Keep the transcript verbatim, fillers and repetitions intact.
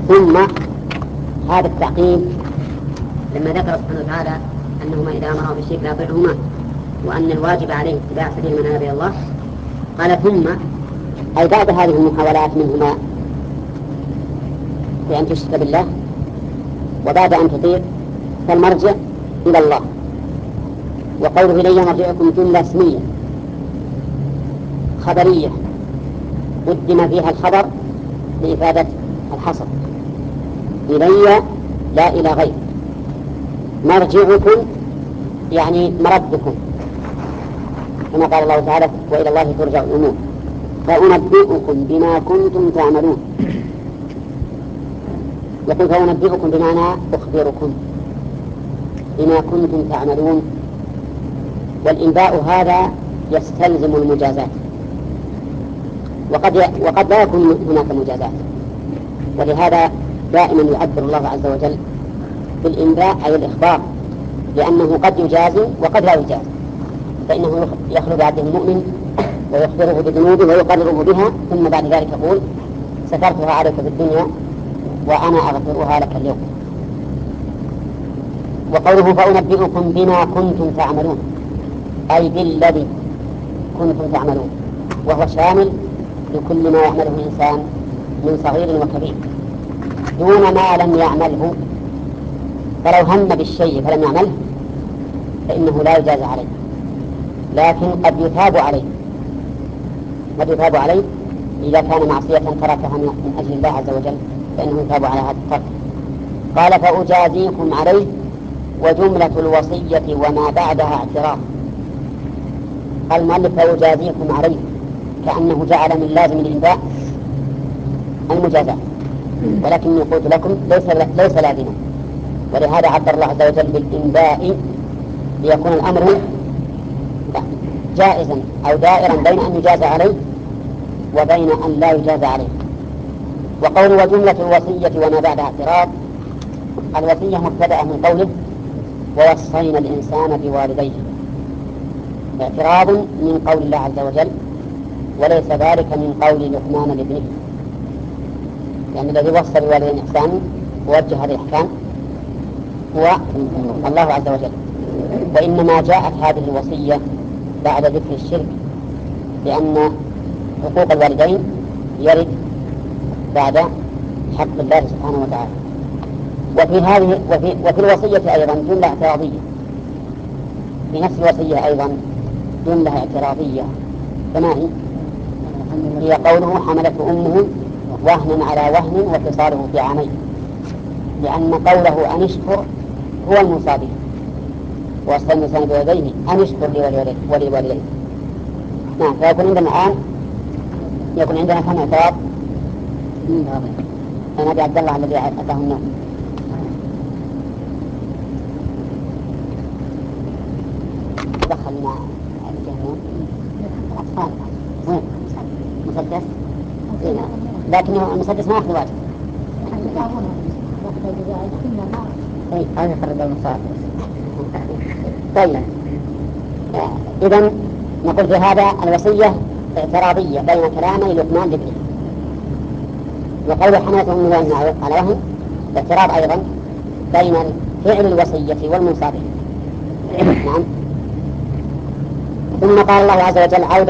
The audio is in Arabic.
ثم هذا التعقيب لما ذكر سبحانه وتعالى أنهما إذا أمرهم بالشيء لا يطيعهما وأن الواجب عليه اتباع سبيل من أناب إلى الله، قال ثم أي بعد هذه المحاولات منهما بأن تشرك بالله وبعد أن تطيع فالمرجع إلى الله. وقوله إلي مرجعكم جملة اسمية خبرية قدم فيها الخبر لإفادة الحصر، إلي لا إلى غير. مرجعكم يعني مردكم، كما قال الله تعالى وإلى الله ترجع الأمور. فأنبئكم بما كنتم تعملون، يقول فأنبئكم بمعنى أخبركم بما كنتم تعملون. والإنباء هذا يستلزم المجازات، وقد وقد لا يكون هناك مجازات، ولهذا دائما يعبر الله عز وجل بالإنباء أي الإخبار، لأنه قد يجازي وقد لا يجازي، فإنه يخلو بعبده المؤمن ويخبره بذنوبه ويقرره بها، ثم بعد ذلك يقول سترتها عليك في الدنيا وأنا أغفرها لك اليوم. وقوله فأنبئكم بما كنتم تعملون أي بالذي كنتم تعملون، وهو شامل لكل ما يعمله الإنسان من صغير وكبير دون ما لم يعمله. فلو هم بالشيء فلم يعمله فإنه لا يجاز عليه، لكن قد يثاب عليه، قد يثاب عليه إذا كان معصية تركها من أجل الله عز وجل فإنه يثاب على هذا الترك. قال فأجازيكم عليه، وجملة الوصية وما بعدها اعتراض. قال المؤلف فأجازيكم عليه كأنه جعل من لازم الإنباء المجازات، ولكني قلت لكم ليس ليس لازما، ولهذا عبر الله عز وجل بالإنباء ليكون الأمر جائزا أو دائرا بين أن يجاز عليه وبين أن لا يجاز عليه. وقول وجملة الوصية وما بعدها اعتراض، الوصية مبتدأة من قوله ووصينا الإنسان بوالديه، اعتراض من قول الله عز وجل وليس ذلك من قول لقمان لابنه، لأن يعني الذي وصى بوالدين إحسان ووجه هذه الأحكام هو الله عز وجل. وإنما جاءت هذه الوصية بعد ذكر الشرك، لأن حقوق الوالدين يرد بعد حق الله سبحانه وتعالى. وفي هذه وفي, وفي الوصية أيضا جملة اعتراضية، في نفس الوصية أيضا جملة اعتراضية، كما هي هي قوله حملته أمه وهنا على وهن وفصاله في عامين، لأن قوله أن اشكر هو الموصى به، ووصى الإنسان بوالديه أن اشكر لي ولوالديه. نعم، فيكون عندنا الآن يكون عندنا كم اعتراض؟ أنا أبي عبد الله الذي أتاه النوم. دخل لنا الجهنم الأطفال وين؟ مسدس؟ لكن المسدس ما يأخذ واجب. أي هذا يخرج المصاب. طيب، إذن نقول في هذا الوصية اعتراضية بين كلامي لقمان لابنه، وقول حملته أمه على وهن اعتراض أيضا بين فعل الوصية والموصى به. نعم. ثم قال الله عز وجل عودا